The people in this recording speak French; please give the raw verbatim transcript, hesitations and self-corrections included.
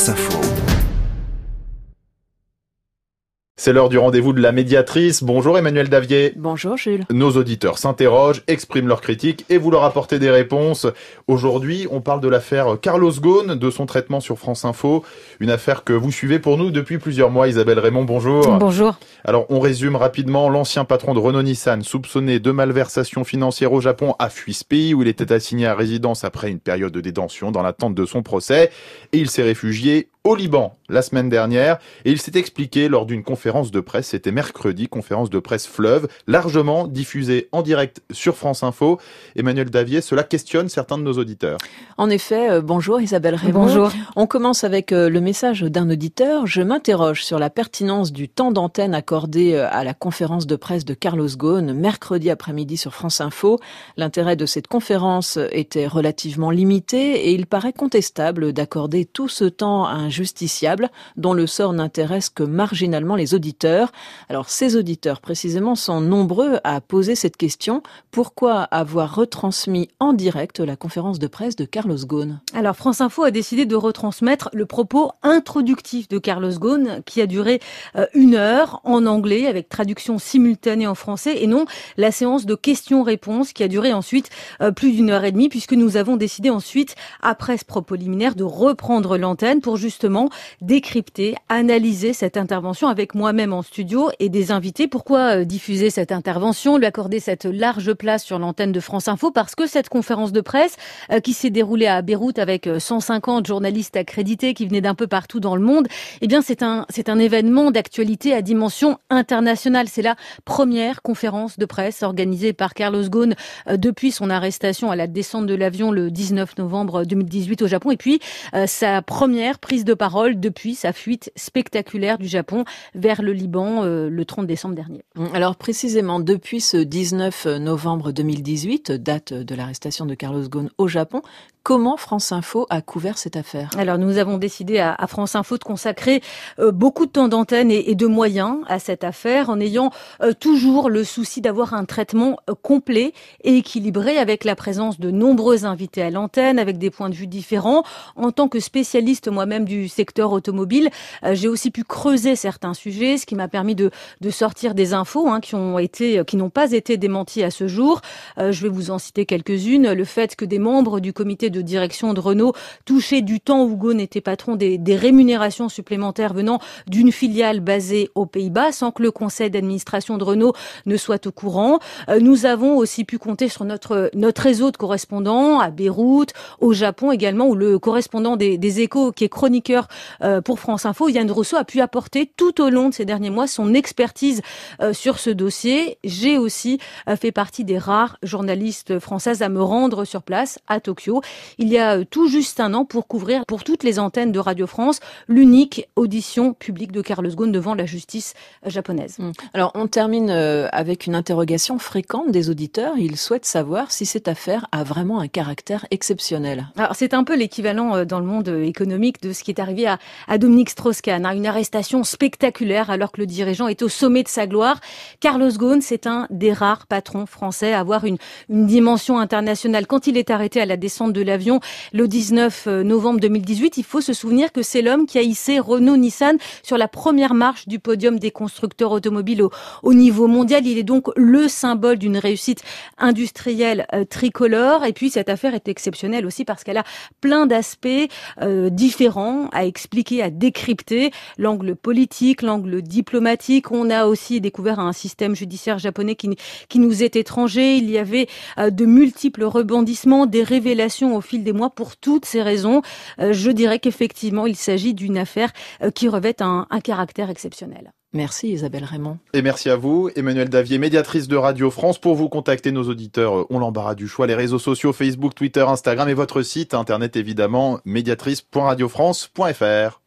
France Info. C'est l'heure du rendez-vous de la médiatrice. Bonjour Emmanuel Davier. Bonjour Jules. Nos auditeurs s'interrogent, expriment leurs critiques et vous leur apportez des réponses. Aujourd'hui, on parle de l'affaire Carlos Ghosn, de son traitement sur France Info. Une affaire que vous suivez pour nous depuis plusieurs mois. Isabelle Raymond, bonjour. Bonjour. Alors, on résume rapidement. L'ancien patron de Renault-Nissan, soupçonné de malversation financière au Japon, a fui ce pays où il était assigné à résidence après une période de détention dans l'attente de son procès. Et il s'est réfugié au Liban la semaine dernière et il s'est expliqué lors d'une conférence de presse, c'était mercredi, conférence de presse Fleuve, largement diffusée en direct sur France Info. Emmanuel Davier, cela questionne certains de nos auditeurs. En effet, euh, bonjour Isabelle Raymond. Bonjour. On commence avec euh, le message d'un auditeur. Je m'interroge sur la pertinence du temps d'antenne accordé euh, à la conférence de presse de Carlos Ghosn mercredi après-midi sur France Info. L'intérêt de cette conférence était relativement limité et il paraît contestable d'accorder tout ce temps à un justiciable dont le sort n'intéresse que marginalement les auditeurs. Alors ces auditeurs précisément sont nombreux à poser cette question. Pourquoi avoir retransmis en direct la conférence de presse de Carlos Ghosn ? Alors France Info a décidé de retransmettre le propos introductif de Carlos Ghosn qui a duré euh, une heure en anglais avec traduction simultanée en français et non la séance de questions-réponses qui a duré ensuite euh, plus d'une heure et demie puisque nous avons décidé ensuite, après ce propos liminaire, de reprendre l'antenne pour justement décrypter, analyser cette intervention avec moi-même en studio et des invités. Pourquoi diffuser cette intervention, lui accorder cette large place sur l'antenne de France Info ? Parce que cette conférence de presse euh, qui s'est déroulée à Beyrouth avec cent cinquante journalistes accrédités qui venaient d'un peu partout dans le monde, eh bien c'est un c'est un événement d'actualité à dimension internationale. C'est la première conférence de presse organisée par Carlos Ghosn euh, depuis son arrestation à la descente de l'avion le dix-neuf novembre deux mille dix-huit au Japon et puis euh, sa première prise de parole depuis sa fuite spectaculaire du Japon vers le Liban euh, le trente décembre dernier. Alors précisément, depuis ce dix-neuf novembre deux mille dix-huit, date de l'arrestation de Carlos Ghosn au Japon, comment France Info a couvert cette affaire ? Alors nous avons décidé à, à France Info de consacrer euh, beaucoup de temps d'antenne et, et de moyens à cette affaire en ayant euh, toujours le souci d'avoir un traitement euh, complet et équilibré avec la présence de nombreux invités à l'antenne, avec des points de vue différents. En tant que spécialiste moi-même du secteur automobile, euh, j'ai aussi pu creuser certains sujets, ce qui m'a permis de, de sortir des infos hein, qui ont été, qui n'ont pas été démenties à ce jour. Euh, je vais vous en citer quelques-unes. Le fait que des membres du comité de direction de Renault touchaient du temps où Ghosn était patron des, des rémunérations supplémentaires venant d'une filiale basée aux Pays-Bas sans que le conseil d'administration de Renault ne soit au courant. Euh, nous avons aussi pu compter sur notre, notre réseau de correspondants à Beyrouth, au Japon également, où le correspondant des, des Échos, qui est chroniqueur euh, pour France Info, Yann Rousseau, a pu apporter tout au long de ces derniers mois son expertise euh, sur ce dossier. J'ai aussi euh, fait partie des rares journalistes françaises à me rendre sur place à Tokyo il y a tout juste un an pour couvrir pour toutes les antennes de Radio France l'unique audition publique de Carlos Ghosn devant la justice japonaise. Alors on termine avec une interrogation fréquente des auditeurs. Ils souhaitent savoir si cette affaire a vraiment un caractère exceptionnel. Alors c'est un peu l'équivalent dans le monde économique de ce qui est arrivé à, à Dominique Strauss-Kahn, une arrestation spectaculaire alors que le dirigeant est au sommet de sa gloire. Carlos Ghosn, c'est un des rares patrons français à avoir une, une dimension internationale. Quand il est arrêté à la descente de l'avion le dix-neuf novembre deux mille dix-huit, il faut se souvenir que c'est l'homme qui a hissé Renault-Nissan sur la première marche du podium des constructeurs automobiles au, au niveau mondial. Il est donc le symbole d'une réussite industrielle euh, tricolore. Et puis cette affaire est exceptionnelle aussi parce qu'elle a plein d'aspects euh, différents à expliquer, à décrypter. L'angle politique, l'angle diplomatique. On a aussi découvert un système judiciaire japonais qui, qui nous est étranger. Il y avait euh, de multiples rebondissements, des révélations au fil des mois. Pour toutes ces raisons, euh, je dirais qu'effectivement, il s'agit d'une affaire euh, qui revêt un, un caractère exceptionnel. Merci Isabelle Raymond. Et merci à vous, Emmanuel Davier, médiatrice de Radio France. Pour vous contacter, nos auditeurs ont l'embarras du choix. Les réseaux sociaux, Facebook, Twitter, Instagram et votre site internet évidemment, médiatrice point radio france point f r.